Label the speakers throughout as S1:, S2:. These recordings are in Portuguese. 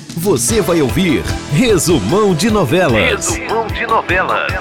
S1: Você vai ouvir Resumão de Novelas.
S2: Resumão de Novelas.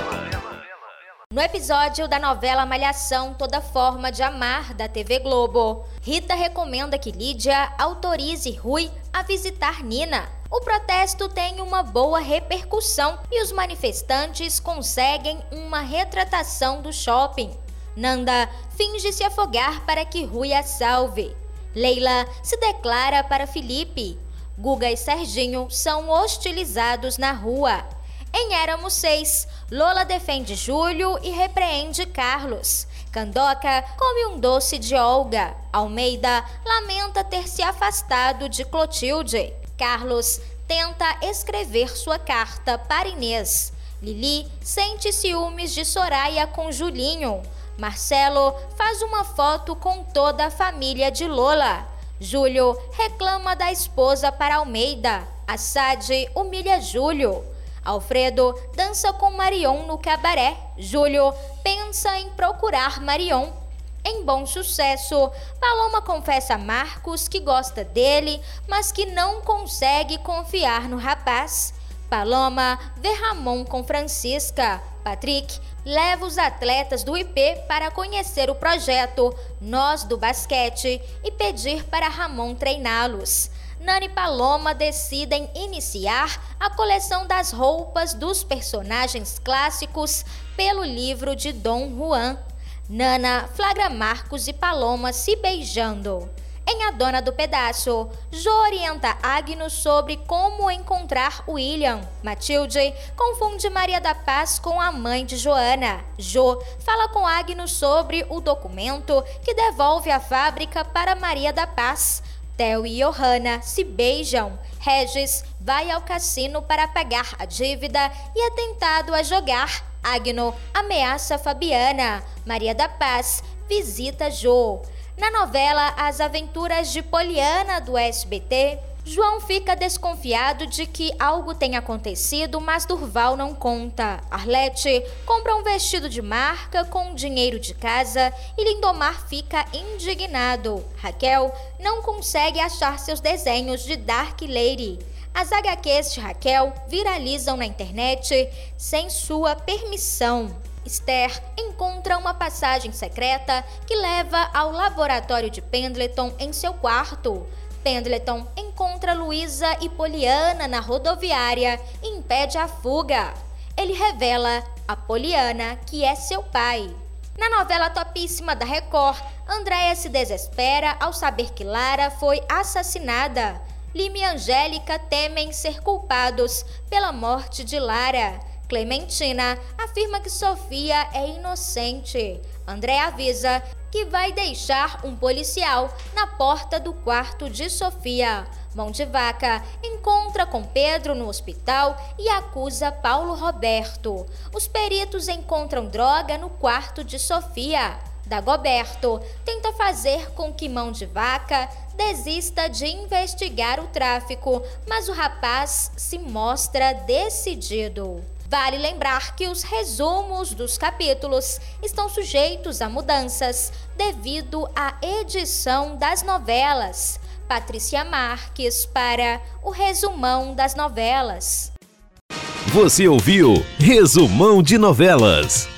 S3: No episódio da novela Malhação, Toda Forma de Amar, da TV Globo, Rita recomenda que Lídia autorize Rui a visitar Nina. O protesto tem uma boa repercussão e os manifestantes conseguem uma retratação do shopping. Nanda finge se afogar para que Rui a salve. Leila se declara para Felipe. Guga e Serginho são hostilizados na rua. Em Éramos 6, Lola defende Júlio e repreende Carlos. Candoca come um doce de Olga. Almeida lamenta ter se afastado de Clotilde. Carlos tenta escrever sua carta para Inês. Lili sente ciúmes de Soraya com Julinho. Marcelo faz uma foto com toda a família de Lola. Júlio reclama da esposa para Almeida. Assad humilha Júlio. Alfredo dança com Marion no cabaré. Júlio pensa em procurar Marion. Em Bom Sucesso, Paloma confessa a Marcos que gosta dele, mas que não consegue confiar no rapaz. Paloma vê Ramon com Francisca. Patrick leva os atletas do IP para conhecer o projeto Nós do Basquete e pedir para Ramon treiná-los. Nana e Paloma decidem iniciar a coleção das roupas dos personagens clássicos pelo livro de Dom Juan. Nana flagra Marcos e Paloma se beijando. Em A Dona do Pedaço, Jo orienta Agnes sobre como encontrar William. Matilde confunde Maria da Paz com a mãe de Joana. Jo fala com Agnes sobre o documento que devolve a fábrica para Maria da Paz. Theo e Johanna se beijam. Regis vai ao cassino para pagar a dívida e é tentado a jogar. Agno ameaça Fabiana. Maria da Paz visita Jo. Na novela As Aventuras de Poliana, do SBT, João fica desconfiado de que algo tenha acontecido, mas Durval não conta. Arlete compra um vestido de marca com dinheiro de casa e Lindomar fica indignado. Raquel não consegue achar seus desenhos de Dark Lady. As HQs de Raquel viralizam na internet sem sua permissão. Esther encontra uma passagem secreta que leva ao laboratório de Pendleton em seu quarto. Pendleton encontra Luísa e Poliana na rodoviária e impede a fuga. Ele revela a Poliana que é seu pai. Na novela topíssima da Record, Andréia se desespera ao saber que Lara foi assassinada. Lima e Angélica temem ser culpados pela morte de Lara. Clementina afirma que Sofia é inocente. André avisa que vai deixar um policial na porta do quarto de Sofia. Mão de Vaca encontra com Pedro no hospital e acusa Paulo Roberto. Os peritos encontram droga no quarto de Sofia. Dagoberto tenta fazer com que Mão de Vaca desista de investigar o tráfico, mas o rapaz se mostra decidido. Vale lembrar que os resumos dos capítulos estão sujeitos a mudanças devido à edição das novelas. Patrícia Marques para o Resumão das Novelas.
S1: Você ouviu Resumão de Novelas.